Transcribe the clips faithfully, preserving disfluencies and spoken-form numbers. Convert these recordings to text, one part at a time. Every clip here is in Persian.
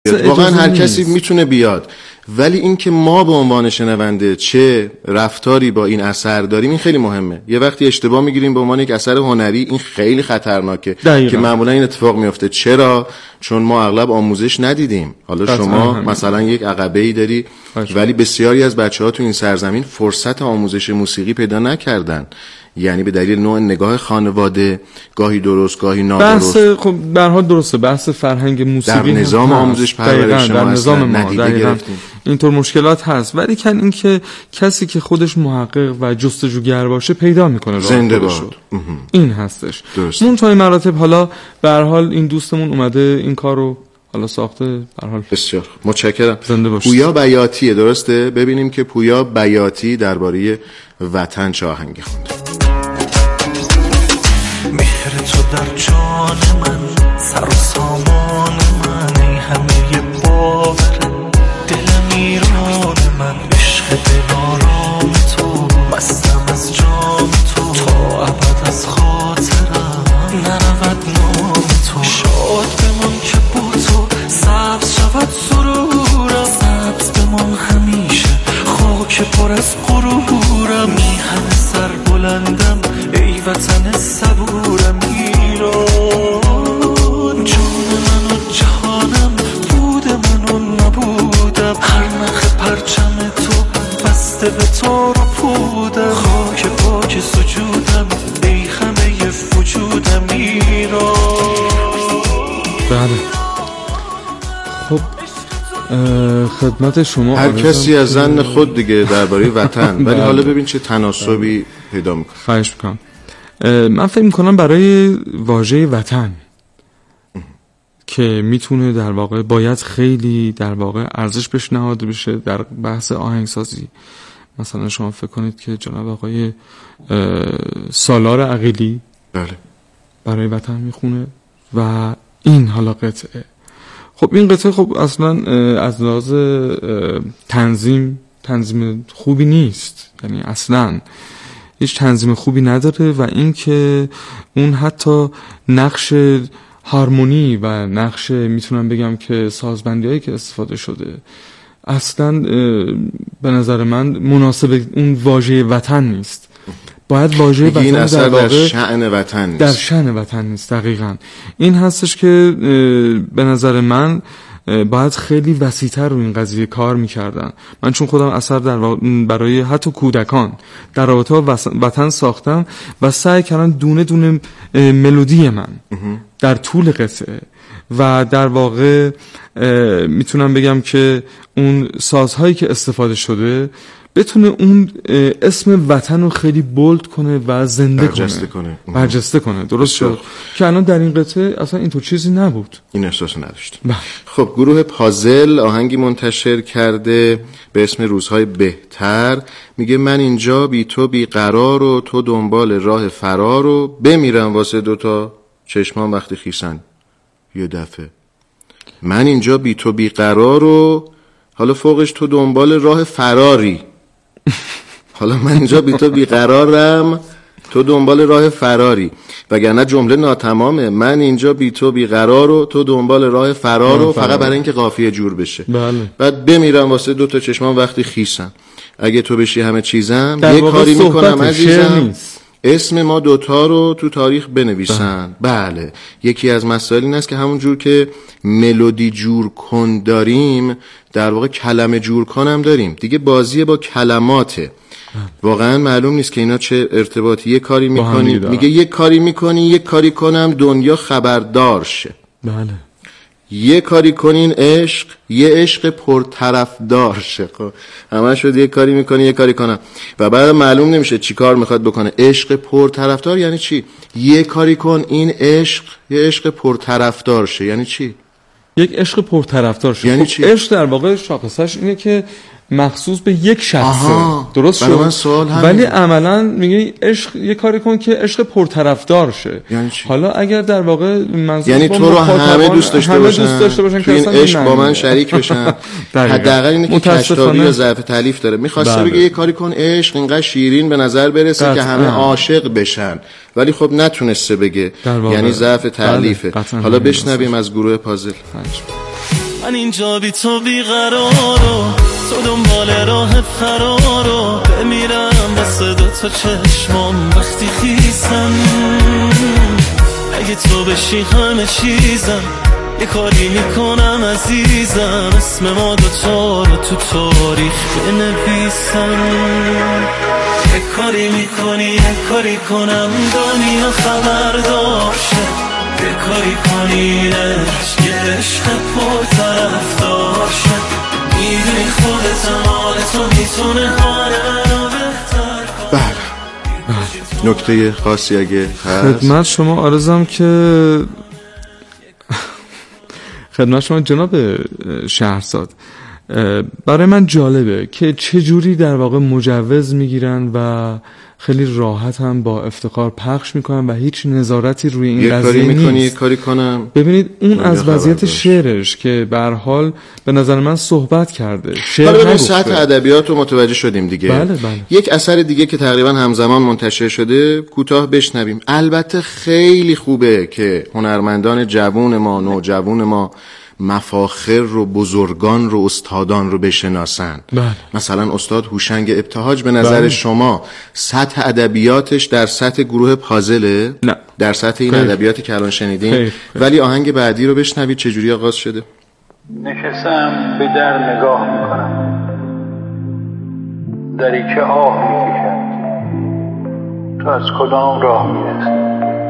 واقعا هر کسی میتونه بیاد، ولی اینکه ما به عنوان شنونده چه رفتاری با این اثر داریم این خیلی مهمه. یه وقتی اشتباه میگیریم به عنوان یک اثر هنری، این خیلی خطرناکه دقیقا. که معمولا این اتفاق میفته. چرا؟ چون ما اغلب آموزش ندیدیم. حالا شما هم. مثلا یک عقبه‌ای داری باشه. ولی بسیاری از بچه‌ها تو این سرزمین فرصت آموزش موسیقی پیدا نکردن، یعنی به دلیل نوع نگاه خانواده، گاهی درست گاهی نادرست. بحث خب به هر حال درسته، بحث فرهنگ موسیقی در نظام آموزش پرورش در نظام ما ندیده اینطور مشکلات هست، ولی کن این که کسی که خودش محقق و جستجوگر باشه پیدا میکنه زنده باد. این هستش. اون تا این مراتب حالا به هر حال این دوستمون اومده این کارو حالا ساخته. به هر حال بسیار متشکرم. زنده باشید. پویا بیاتیه، درسته؟ ببینیم که پویا بیاتی درباره وطن چه آهنگی خونده. مهر تو در جان من، سر و سامان من، ای همه باور دل میران من، عشق دلارام تو، مستم از جام تو، تا ابد از خاطرم نرود نام تو. شاد بمان که با تو سبز شود سرورم، سبز بمان همیشه خاک پر از غرورم. میهن سر بلندم ای وطن صبورم، ایران جان من و جهانم، بود من و نبودم، هر نخ پرچم تو بسته به تار و پودم، خاک پاک سجودم ای همه وجودم ایران. بله خب خدمت شما. هر کسی از زن خود دیگه درباره وطن، ولی حالا ببین چه تناسبی پیدا میکنه. خواهش میکنم. من فکر میکنم برای واژه وطن که میتونه در واقع باید خیلی در واقع ارزش بهش نهاده بشه در بحث آهنگسازی. مثلا شما فکر کنید که جناب آقای سالار عقیلی بله برای وطن میخونه و این حالا قطعه، خب این قطعه خب اصلا از لحاظ تنظیم تنظیم خوبی نیست، یعنی اصلا هیچ تنظیم خوبی نداره و این که اون حتی نقش هارمونی و نقش میتونم بگم که سازبندی هایی که استفاده شده اصلا به نظر من مناسب اون واژه وطن نیست. باید واژه وطن این اثر در, در شأن وطن نیست. در شأن وطن نیست. دقیقاً این هستش که به نظر من باید خیلی وسیع‌تر رو این قضیه کار می‌کردن. من چون خودم اثر در برای حتی کودکان در رابطه با وطن ساختم و سعی کردم دونه دونه ملودی من در طول قطعه و در واقع میتونم بگم که اون سازهایی که استفاده شده بتونه اون اسم وطن رو خیلی بولد کنه و زنده برجسته کنه برجسته کنه. درست شد که الان در این قطعه اصلا اینطور چیزی نبود، این احساس نداشت. خب گروه پازل آهنگی منتشر کرده به اسم روزهای بهتر. میگه من اینجا بی تو بی قرار و تو دنبال راه فرار و بمیرم واسه دوتا چشمان وقتی خیسن. یه دفعه من اینجا بی تو بی قرار و حالا فوقش تو دنبال راه فراری. حالا من اینجا بی تو بیقرارم، تو دنبال راه فراری، وگرنه جمله ناتمامه. من اینجا بی تو بیقرار و تو دنبال راه فرار و فقط برای اینکه قافیه جور بشه. بله. بعد بمیرم واسه دو تا چشمان وقتی خیسن. اگه تو بشی همه چیزم یه کاری میکنم عزیزم، اسم ما دوتا رو تو تاریخ بنویسن. بله یکی از مسائل این است که همون جور که ملودی جور کن داریم در واقع کلمه جور کنم داریم دیگه. بازی با کلماته. واقعا معلوم نیست که اینا چه ارتباطی. یه کاری میکنی میگه یه کاری میکنی یه کاری کنم دنیا خبردار شه. بله یه کاری کنین عشق یه عشق پرطرفدار شه. خب همه شد یه کاری میکنی یه کاری کنم و بعد معلوم نمیشه چی کار میخواد بکنه. عشق پرطرفدار یعنی چی؟ یه کاری کن این عشق یه عشق پرطرفدار شه یعنی چی؟ یک عشق پرطرفدار شه یعنی خب چی؟ عشق در واقع شاخصش اینه که مخصوص به یک شخصه. درست شد؟ ولی عملا میگه عشق یه کاری کن که عشق پرطرفدار شه. یعنی چی؟ حالا اگر در واقع منظور یعنی تو رو همه دوست داشته همه باشن, دوست داشته باشن که این عشق با من شریک بشن. حداقل اینه که کشتابی یا ضعف تالیف داره. می‌خواسته بله. بگه یه کاری کن عشق اینقدر شیرین به نظر برسه قطعا. که همه عاشق بشن، ولی خب نتونسته بگه، یعنی ضعف تالیفه. حالا بشنویم از گروه پازل. من اینجا بی تو بیقرارو، تو دنبال راه فرارو، بمیرم واسه دو تا چشمام وقتی خیسم. اگه تو بشی همه چیزم، یه کاری میکنم عزیزم، اسم ما دوتا رو تو تاریخ بنویسم. یه کاری میکنی یه کاری کنم دنیا خبردار شه، یه کاری کنی عشق یه عشق پرطرفدار شه، میدونی خودت مال تو میتونه حال منو بهتر کنه. بله نکته خاصی اگه هست خدمت شما عرضم که خدمت شما جناب شهرزاد، برای من جالبه که چجوری در واقع مجوز میگیرن و خیلی راحت هم با افتخار پخش میکنن و هیچ نظارتی روی این قضیه نیست. میکنی یک کاری کنم. ببینید اون از وضعیت شعرش که به هر حال به نظر من صحبت کرده، شعر نگفته. سطح ادبیات رو متوجه شدیم دیگه. بله بله. یک اثر دیگه که تقریبا همزمان منتشر شده کوتاه بشنویم. البته خیلی خوبه که هنرمندان جوون ما، نوجوان ما مفاخر رو، بزرگان رو، استادان رو بشناسن. بله. مثلا استاد هوشنگ ابتهاج به نظر بله. شما سطح ادبیاتش در سطح گروه پازله؟ نه. در سطح این ادبیاتی که الان شنیدیم. ولی آهنگ بعدی رو بشنوید چجوری آغاز شده. نشستم به در نگاه میکنم، دری که آه میکشد، تو از کدام راه میرسی؟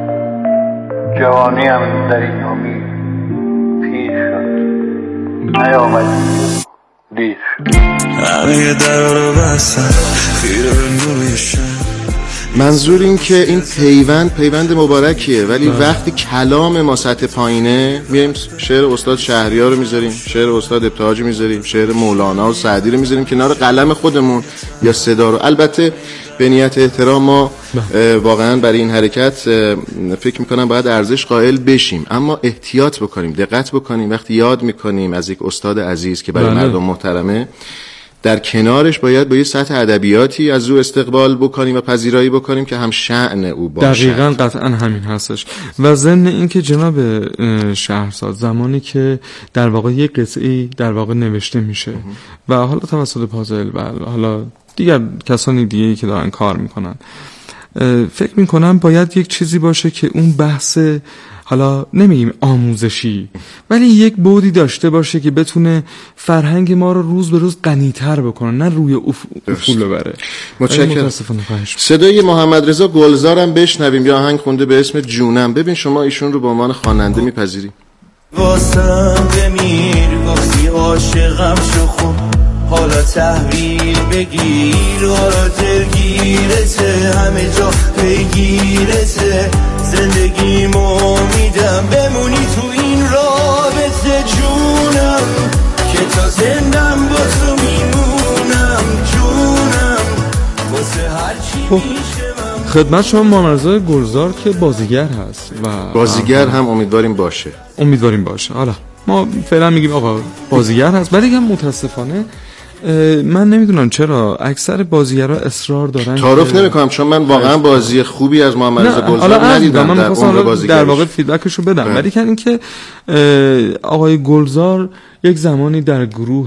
جوانیم در این امید پیر شد، نیامد دیر شد. همه در رو بستن خیره به نوری شد. منظور این که این پیوند پیوند مبارکیه، ولی بله. وقتی کلام ما سطح پایینه میایم شعر استاد شهریار رو میذاریم، شعر استاد ابتهاج میذاریم، شعر مولانا و سعدی رو میذاریم کنار قلم خودمون یا صدا رو. البته به نیت احترام ما واقعا برای این حرکت فکر میکنم باید ارزش قائل بشیم، اما احتیاط بکنیم، دقت بکنیم وقتی یاد میکنیم از یک استاد عزیز که برای بله. مردم محترمه، در کنارش باید با یه سطح ادبیاتی از او استقبال بکنیم و پذیرایی بکنیم که هم شأن او باشه. دقیقاً قطعاً همین هستش. و ضمن این که جناب شهرزاد زمانی که در واقع یک قطعی در واقع نوشته میشه و حالا توسط پازل و حالا دیگر کسانی دیگه‌ای که دارن کار میکنن، فکر میکنم باید یک چیزی باشه که اون بحث حالا نمیگیم آموزشی ولی یک بعدی داشته باشه که بتونه فرهنگ ما رو روز به روز غنی‌تر بکنه، نه روی افول ببره. متشکرم. صدای محمد رضا گلزارم بشنویم یا آهنگ خونده به اسم جونم. ببین شما ایشون رو به عنوان خواننده میپذیری؟ واسم بمیر گفتی عاشقم شو خوب، حالا تحویل بگیر حالا دلگیرته، همه جا پیگیرته، زندگیمو میدم بمونی تو این رابطه جونم، که تا زندم با تو میمونم جونم، واسه هرچی میشه من. خدمت شما محمد رضا گلزار که بازیگر هست و بازیگر هم امیدواریم باشه امیدواریم باشه. حالا ما فعلا میگیم آقا بازیگر هست، ولی هم متاسفانه من نمیدونم چرا اکثر بازیگرا اصرار دارن. تعارف نمیکنم چون من واقعا بازی خوبی از محمد رضا گلزار ندیدم، من در عمر بازیگریش در واقع فیدبکشو بدم، ولی کن اینکه آقای گلزار یک زمانی در گروه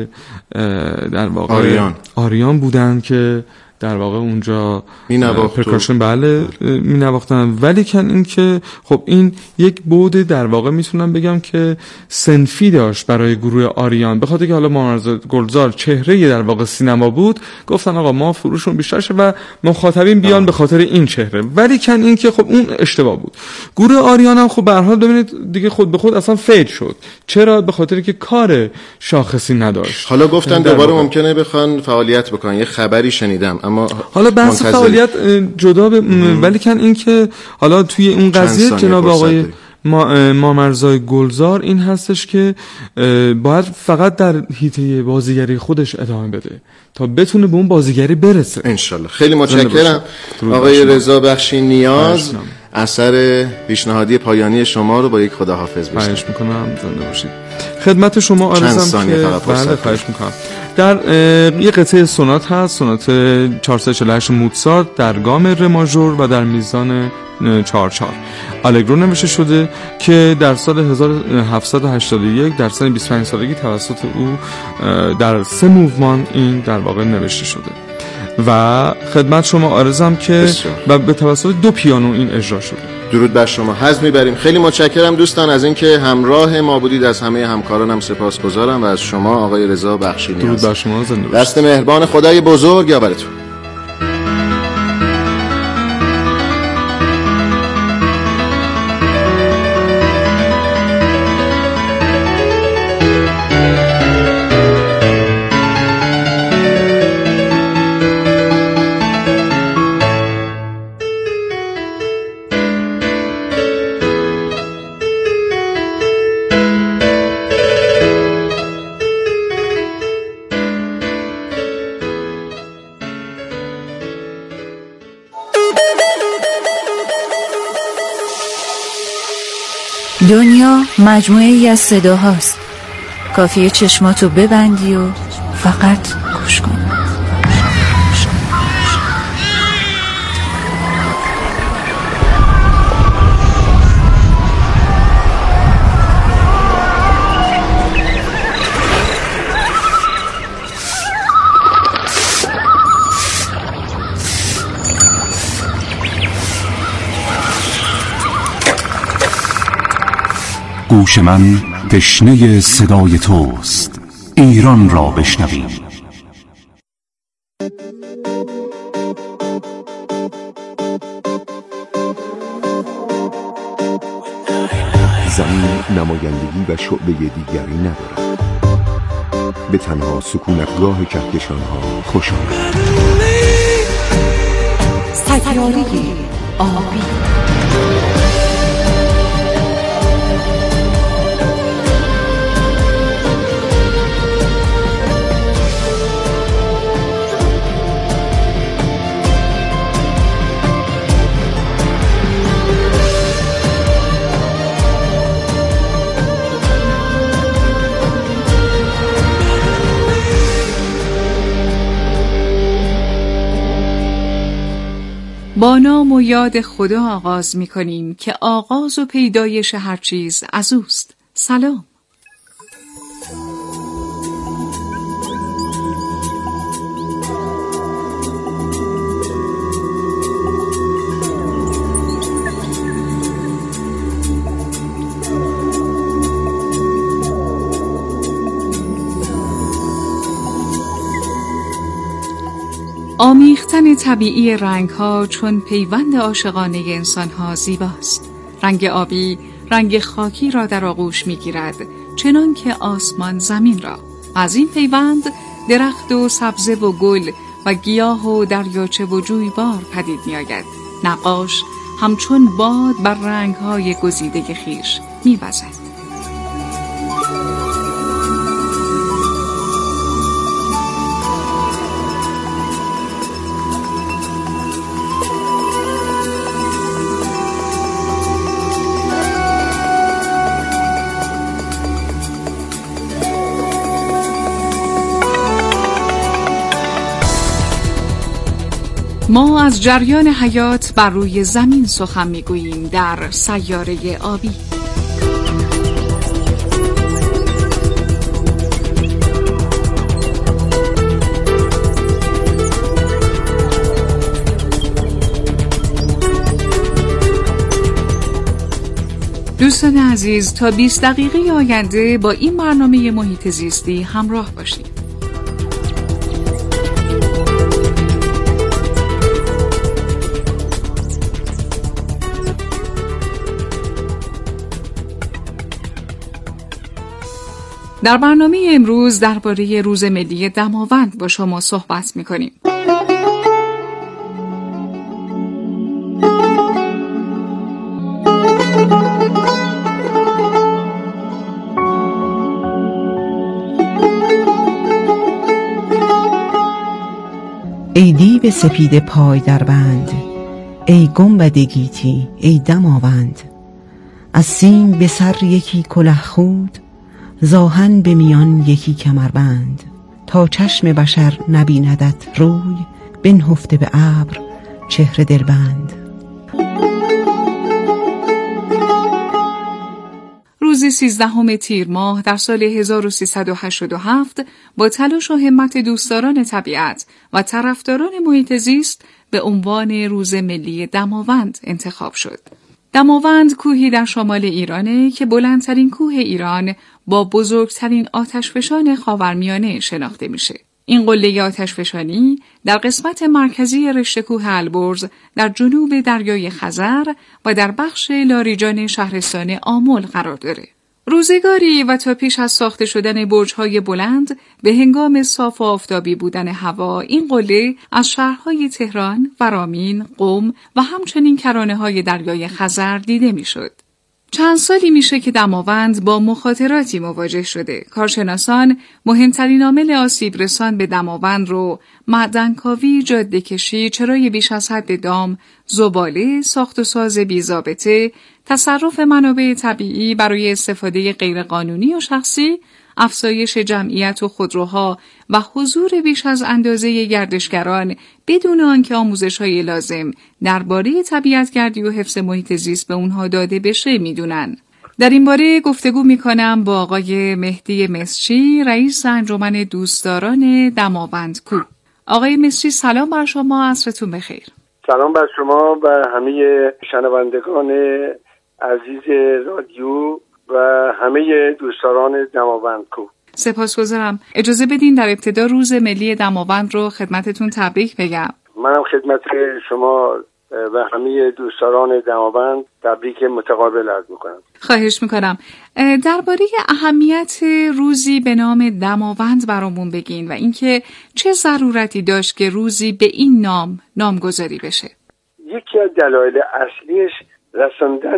در واقع آریان آریان بودن که در واقع اونجا پرکاشن بله می نواختن، ولی کن این که خب این یک بعد در واقع میتونم بگم که صنفی داشت برای گروه آریان، به خاطر که حالا محمد گلزار چهره در واقع سینما بود، گفتن آقا ما فروشون بیشتر شه و مخاطبین بیان به خاطر این چهره، ولی کن این که خب اون اشتباه بود. گروه آریان هم خب به هر حال ببینید دیگه خود به خود اصلا فید شد. چرا؟ به خاطر که کار شاخصی نداشت. حالا گفتن دوباره ممکنه بخوان فعالیت بکنن، یه خبری شنیدم، اما حالا بحث فعالیت جدا ب... ولی کن این که حالا توی اون قضیه جناب آقای ما مامرزای گلزار این هستش که باید فقط در حیطه بازیگری خودش ادامه بده تا بتونه به اون بازیگری برسه انشالله. خیلی متشکرم آقای رضا بخشی نیاز. اثر پیشنهادی پایانی شما رو با یک خداحافظ بشنویم. خواهش میکنم، زنده باشید. خدمت شما آرزوام که بله خواهش میکنم. در یه قطعه سونات هست، سونات چهارصد و چهل و هشت موتسارت در گام ر ماژور و در میزان چهار چهار آلگرو نوشته شده که در سال هزار و هفتصد و هشتاد و یک در سن بیست و پنج سالگی توسط او در سه موومان این در واقع نوشته شده و خدمت شما آرزوام که و به توسط دو پیانو این اجرا شده. درود بر شما. حظ میبریم. خیلی متشکرم دوستان از اینکه همراه ما بودید. از همه همکارانم سپاسگزارم و از شما آقای رضا بخشینی. درود بر شما، زنده باشید. دست مهربان خدای بزرگ یاورتون. دنیا مجموعه‌ای از صداهاست. کافیه چشماتو ببندی و فقط گوش کن. گوش من تشنه صدای توست، ایران را بشنویم. زمین نمایندگی و شعبه دیگری ندارد، به تنها سکونتگاه کهکشان‌ها خوش آمد. سیاره آبی. با نام و یاد خدا آغاز می کنیم که آغاز و پیدایش هر چیز از اوست. سلام. آمیختن طبیعی رنگ‌ها چون پیوند عاشقانه انسان‌ها زیباست. رنگ آبی رنگ خاکی را در آغوش می‌گیرد، چنان که آسمان زمین را. از این پیوند درخت و سبزه و گل و گیاه و دریاچه و جویبار پدید می‌آید. نقاش همچون باد بر رنگ‌های گزیده خویش می‌وزد. ما از جریان حیات بر روی زمین سخن می‌گوییم در سیاره آبی. دوستان عزیز، تا بیست دقیقه آینده با این برنامه محیط زیستی همراه باشید. در برنامه امروز درباره روز ملی دماوند با شما صحبت می‌کنیم. ای دیو سپید پای در بند، ای گنبد گیتی ای دماوند، از سیم به سر یکی کله خود، زاهن به میان یکی کمربند. تا چشم بشر نبیندت روی، بنهفته به ابر چهره دلبند. روز سیزدهم تیر ماه در سال هزار و سیصد و هشتاد و هفت با تلاش و همت دوستداران طبیعت و طرفداران محیط زیست به عنوان روز ملی دماوند انتخاب شد. دماوند کوهی در شمال ایرانه که بلندترین کوه ایران با بزرگترین آتشفشان خاورمیانه شناخته میشه. این قله آتشفشانی در قسمت مرکزی رشته کوه البرز در جنوب دریای خزر و در بخش لاریجان شهرستان آمل قرار داره. روزگاری و تا پیش از ساخته شدن برج‌های بلند به هنگام صاف و آفتابی بودن هوا، این قله از شهرهای تهران، ورامین، قم و همچنین کرانه‌های دریای خزر دیده میشد. چند سالی میشه که دماوند با مخاطراتی مواجه شده. کارشناسان مهمترین عامل آسیب رسان به دماوند رو معدنکاوی، جاده‌کشی، چرای بیش از حد دام، زباله، ساخت و ساز بی‌ضابطه، تصرف منابع طبیعی برای استفاده غیرقانونی و شخصی، افزایش جمعیت و خودروها و حضور بیش از اندازه گردشگران بدون آنکه آموزش‌های لازم درباره طبیعت‌گردی و حفظ محیط زیست به اونها داده بشه میدونن. در این باره گفتگو میکنم با آقای مهدی مسچی، رئیس انجمن دوستداران دماوند کوه. آقای مسچی سلام بر شما، عصرتون بخیر. سلام بر شما و همه شنوندگان عزیز رادیو و همه دوستداران دماوند کوه. سپاسگزارم. اجازه بدین در ابتدا روز ملی دماوند رو خدمتتون تبریک بگم. منم خدمت شما و همه دوستداران دماوند تبریک متقابل عرض میکنم. خواهش میکنم. درباره اهمیت روزی به نام دماوند برامون بگین و اینکه چه ضرورتی داشت که روزی به این نام نامگذاری بشه. یکی از دلایل اصلیش رساندن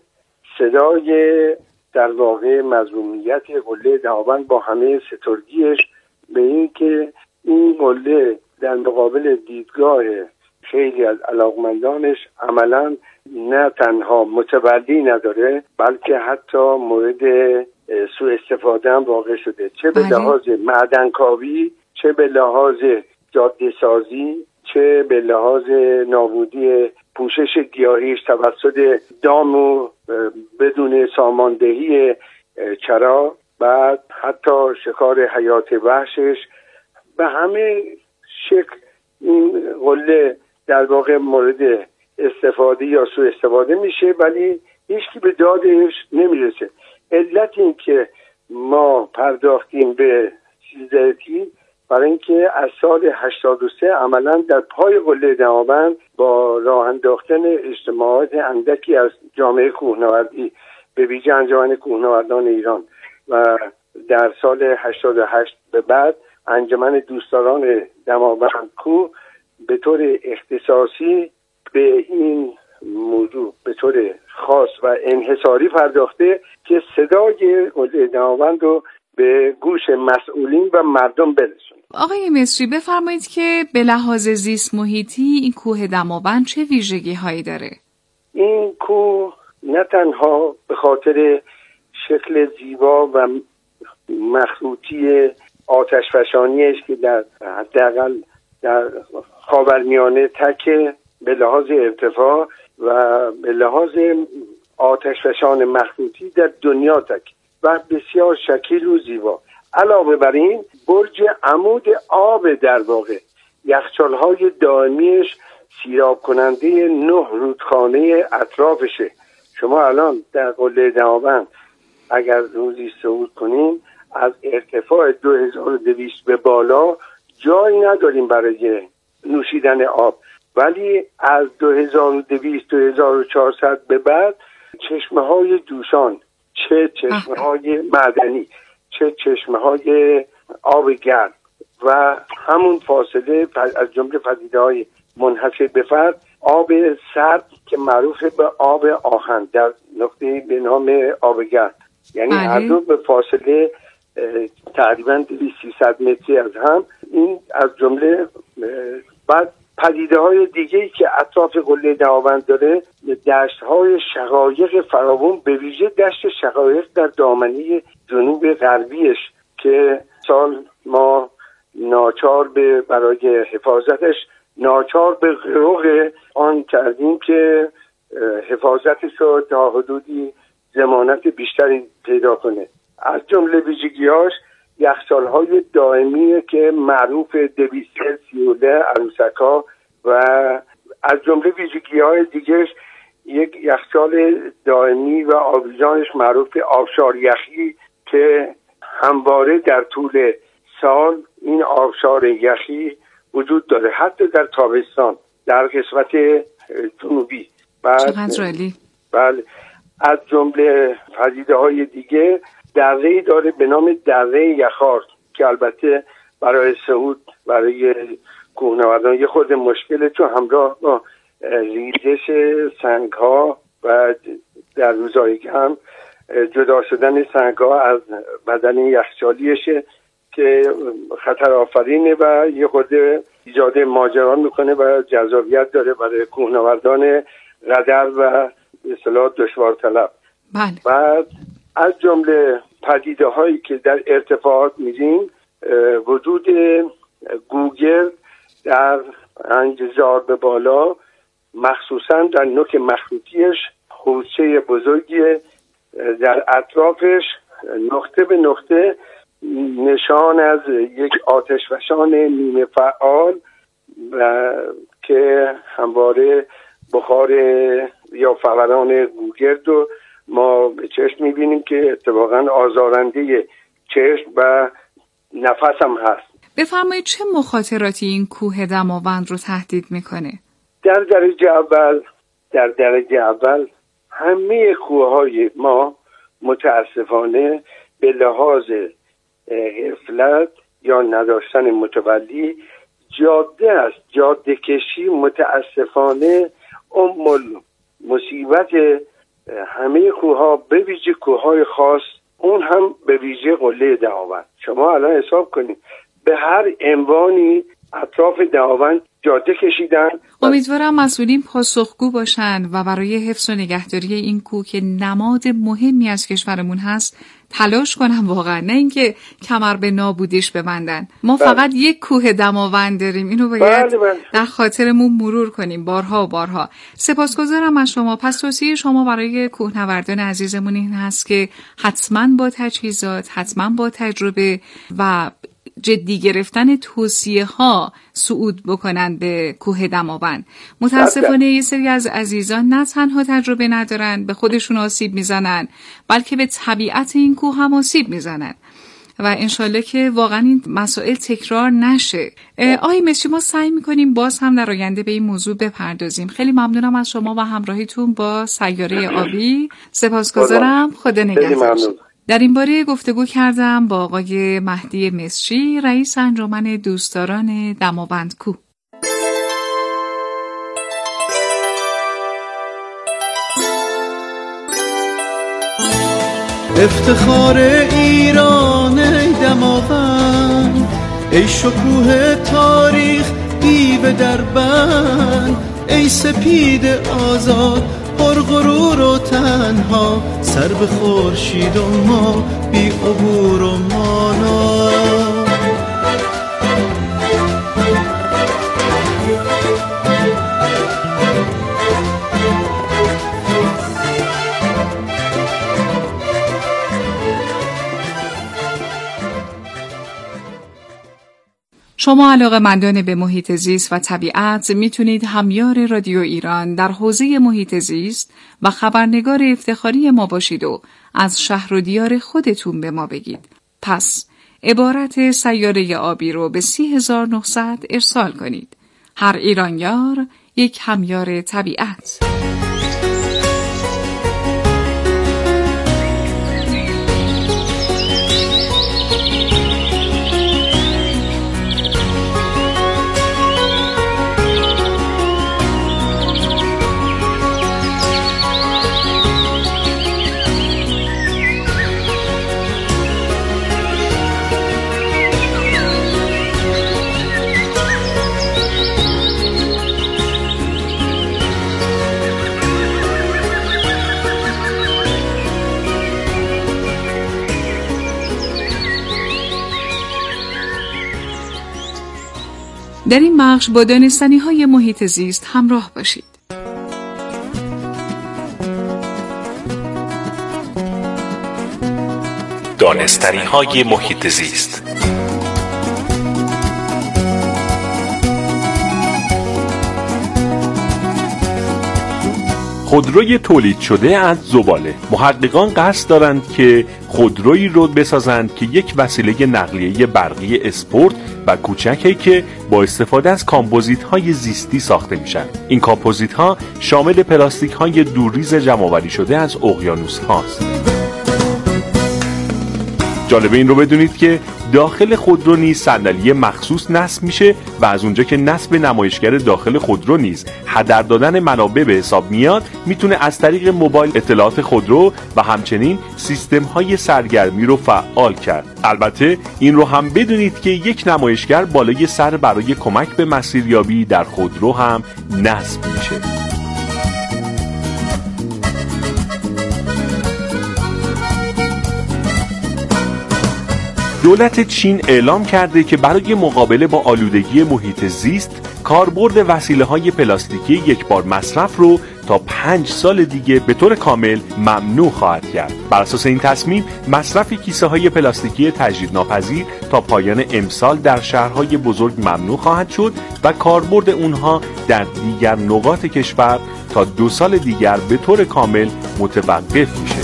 صدای در واقع مظلومیت قله دماوند با همه سترگیش به این که این قله در مقابل دیدگاه خیلی از علاقمندانش عملاً نه تنها متولی نداره بلکه حتی مورد سوء استفاده هم واقع شده، چه به لحاظ معدنکاوی، چه به لحاظ جاده سازی، چه به لحاظ نابودی پوشش گیاهیش توسط دام و بدون ساماندهی چرا، بعد حتی شکار حیات وحشش. به همه شکل این قله در واقع مورد استفاده یا سوء استفاده میشه ولی هیچکی به دادش نمیرسه. علت این که ما پرداختیم به سیزده‌تی برای اینکه از سال هشتاد و سه عملا در پای قله دماوند با راه انداختن اجتماعات اندکی از جامعه کوهنوردی به ویژه انجمن کوهنوردان ایران و در سال هشتاد و هشت به بعد انجمن دوستداران دماوند کوه به طور اختصاصی به این موضوع به طور خاص و انحصاری پرداخته که صدای قله دماوند رو به گوش مسئولین و مردم برسونه. آقای مصری بفرمایید که به لحاظ زیست محیطی این کوه دماوند چه ویژگی هایی داره؟ این کوه نه تنها به خاطر شکل زیبا و مخروطی آتشفشانیش که در حداقل در خاورمیانه تکه به لحاظ ارتفاع و به لحاظ آتشفشان مخروطی در دنیا تک و بسیار شکیل و زیبا. علاوه بر این برج عمود آب در واقع یخچال‌های دائمیش سیراب کننده نه رودخانه اطرافشه. شما الان در قله دماوند اگر روزی صعود کنیم از ارتفاع دو هزار و دویست به بالا جایی نداریم برای نوشیدن آب، ولی از دو هزار و دویست تا دو هزار و چهارصد به بعد چشمه‌های جوشان، چه چشمه‌های معدنی، چه چشمه‌های آب گرم و همون فاصله از جمله پدیده‌های منحصر به فرد آب سرد که معروف به آب آهن در نقطه به نام آب گرم، یعنی هر دو به فاصله تقریبا دویست سیصد متری از هم. این از جمله بعد پدیده های دیگه‌ای که اطراف قله دهاوند داره دشت های شقایق فراوان، به ویژه دشت شقایق در دامنه جنوب غربیش که سال ما ناچار به برای حفاظتش ناچار به غرق آن کردیم که حفاظتش رو تا حدودی ضمانت بیشتری پیدا کنه. از جمله ویژگی‌هاش یخچال‌های دائمی که معروف دویست سیوله عروسک‌ها و از جمله ویژگی‌های دیگه‌اش یک یخچال دائمی و آویزانش معروف آبشار یخی که همواره در طول سال این آبشار یخی وجود داره، حتی در تابستان در قسمت جنوبی. چقدر عالی. بله. از جمله پدیده‌های دیگه دره‌ای داره به نام دره یخار که البته برای صعود برای کوهنوردان یه خورده مشکله، چون همراه با ریزش سنگ‌ها و در روزهای کم جدا شدن سنگ‌ها از بدن یخچالیشه که خطر آفرینه و یه خورده ایجاد ماجرا میکنه و جذابیت داره برای کوهنوردان قدر و به اصطلاح دشوار طلب. بله. بعد از جمله پدیده هایی که در ارتفاعات می‌بینیم وجود گوگل در انجزار به بالا، مخصوصا در نوک مخروطیش حوضچه بزرگی در اطرافش نقطه به نقطه نشان از یک آتشفشان نیمه فعال و که همواره بخار یا فوران گوگرد رو ما به چشم میبینیم که اتفاقا آزارنده چشم و نفس هم هست. بفرمایید چه مخاطراتی این کوه دماوند رو تهدید میکنه؟ در درجه اول در درجه اول همه کوههای ما متاسفانه به لحاظ غفلت یا نداشتن متولی جاده است. جاده کشی متاسفانه ام مصیبت همه کوهها، به ویژه کوههای خاص، اون هم به ویژه قله دهاوند. شما الان حساب کنید به هر عنوانی اطراف دهاوند جاده کشیدن. امیدوارم مسئولین پاسخگو باشن و برای حفظ و نگهداری این کوه که نماد مهمی از کشورمون هست تلاش کنن واقعا، نه اینکه کمر به نابودیش ببندن. ما بله. فقط یک کوه دماوند داریم، اینو باید بله بله. در خاطرمون مرور کنیم بارها و بارها. سپاسگزارم از شما. پس توصیه شما برای کوهنوردان عزیزمون این هست که حتما با تجهیزات، حتما با تجربه و جدی گرفتن توصیه ها صعود بکنن به کوه دماوند. متاسفانه یه سری از عزیزان نه تنها تجربه ندارن، به خودشون آسیب میزنن، بلکه به طبیعت این کوه هم آسیب میزنن و انشالله که واقعا این مسائل تکرار نشه. آقای مصری، ما سعی میکنیم باز هم در آینده به این موضوع بپردازیم. خیلی ممنونم از شما و همراهیتون با سیاره آبی. سپاسگزارم. خدا نگهدار. در این باره گفتگو کردم با آقای مهدی مصری، رئیس انجمن دوستداران دماوند کوه. افتخار ایران ای دماوند، ای شکوه تاریخ دیو دربند، ای سپید آزاد پرغرور و تنها، سر به خورشید و ما بی عبور و مانا. شما علاقه‌مندان به محیط زیست و طبیعت میتونید همیار رادیو ایران در حوزه محیط زیست و خبرنگار افتخاری ما باشید و از شهر و دیار خودتون به ما بگید. پس عبارت سیاره آبی رو به سی هزار و نهصد ارسال کنید. هر ایرانیار یک همیار طبیعت. در این بخش با دانستنی‌های محیط زیست همراه باشید. دانستنی‌های محیط زیست. خودروی تولید شده از زباله. محققان قصد دارند که خودرویی رو بسازند که یک وسیله نقلیه برقی اسپورت و کوچکی که با استفاده از کامپوزیت‌های زیستی ساخته میشن. این کامپوزیت‌ها شامل پلاستیک‌های دورریز جمع‌آوری شده از اقیانوس‌هاست. جالب این رو بدونید که داخل خودرو نیز صندلی مخصوص نصب میشه و از اونجا که نصب نمایشگر داخل خودرو نیز هدر دادن منابع به حساب میاد، میتونه از طریق موبایل اطلاعات خودرو و همچنین سیستم های سرگرمی رو فعال کرد. البته این رو هم بدونید که یک نمایشگر بالای سر برای کمک به مسیریابی در خودرو هم نصب میشه. دولت چین اعلام کرده که برای مقابله با آلودگی محیط زیست کاربرد وسیله‌های پلاستیکی یکبار مصرف رو تا پنج سال دیگه به طور کامل ممنوع خواهد کرد. بر اساس این تصمیم مصرف کیسه‌های پلاستیکی تجدیدناپذیر تا پایان امسال در شهرهای بزرگ ممنوع خواهد شد و کاربرد اونها در دیگر نقاط کشور تا دو سال دیگر به طور کامل متوقف میشه.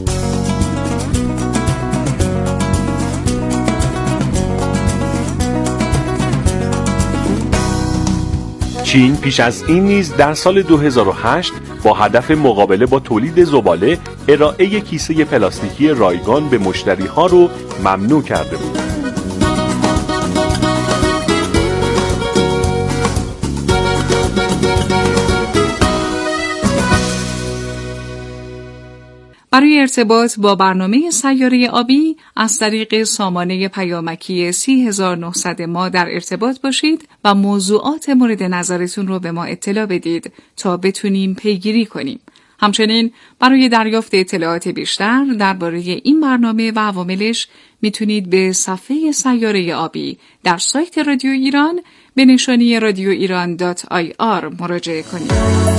چین پیش از این نیز در سال دو هزار و هشت با هدف مقابله با تولید زباله ارائه کیسه پلاستیکی رایگان به مشتری‌ها رو ممنوع کرده بود. برای ارتباط با برنامه سیاره آبی از طریق سامانه پیامکی سی هزار و نهصد ما در ارتباط باشید و موضوعات مورد نظرتون رو به ما اطلاع بدید تا بتونیم پیگیری کنیم. همچنین برای دریافت اطلاعات بیشتر درباره این برنامه و عواملش میتونید به صفحه سیاره آبی در سایت رادیو ایران به نشانی رادیو ایران دات آی آر مراجعه کنید.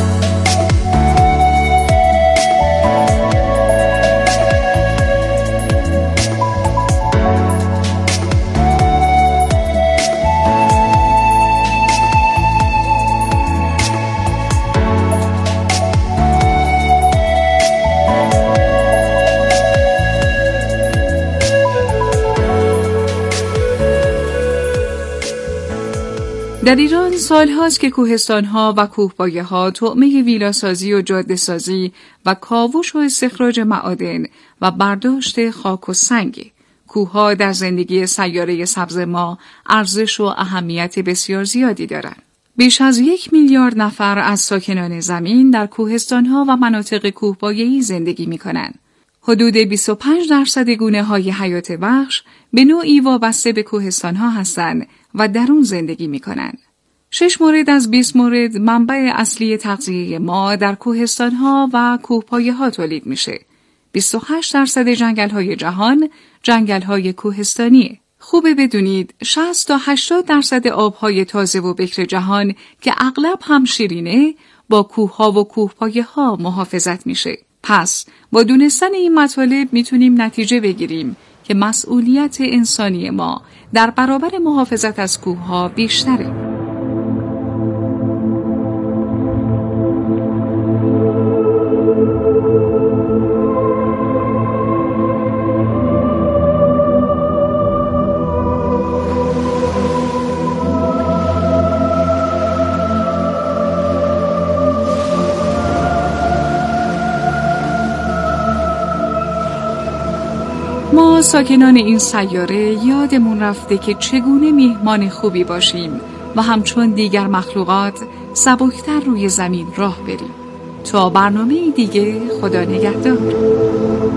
در ایران سالهاست که کوهستان‌ها و کوهپایه‌ها طعمه ویلاسازی و جاده‌سازی و کاوش و استخراج معادن و برداشت خاک و سنگ. کوه‌ها در زندگی سیاره سبز ما ارزش و اهمیت بسیار زیادی دارند. بیش از یک میلیارد نفر از ساکنان زمین در کوهستان‌ها و مناطق کوهپایه‌ای زندگی می‌کنند. حدود بیست و پنج درصد گونه‌های حیات وحش به نوعی وابسته به کوهستان‌ها هستند و در اون زندگی می‌کنند. شش مورد از بیست مورد منبع اصلی تغذیه ما در کوهستان‌ها و کوهپایه‌ها تولید میشه. بیست و هشت درصد جنگل‌های جهان جنگل‌های کوهستانیه. خوبه بدونید شصت تا هشتاد درصد آب‌های تازه و بکر جهان که اغلب هم شیرینه با کوه‌ها و کوهپایه‌ها محافظت میشه. پس با دونستن این مطالب میتونیم نتیجه بگیریم که مسئولیت انسانی ما در برابر محافظت از کوه‌ها بیشتره. ما ساکنان این سیاره یادمون رفته که چگونه میهمان خوبی باشیم و همچون دیگر مخلوقات سبکتر روی زمین راه بریم. تا برنامه دیگه، خدا نگهدار.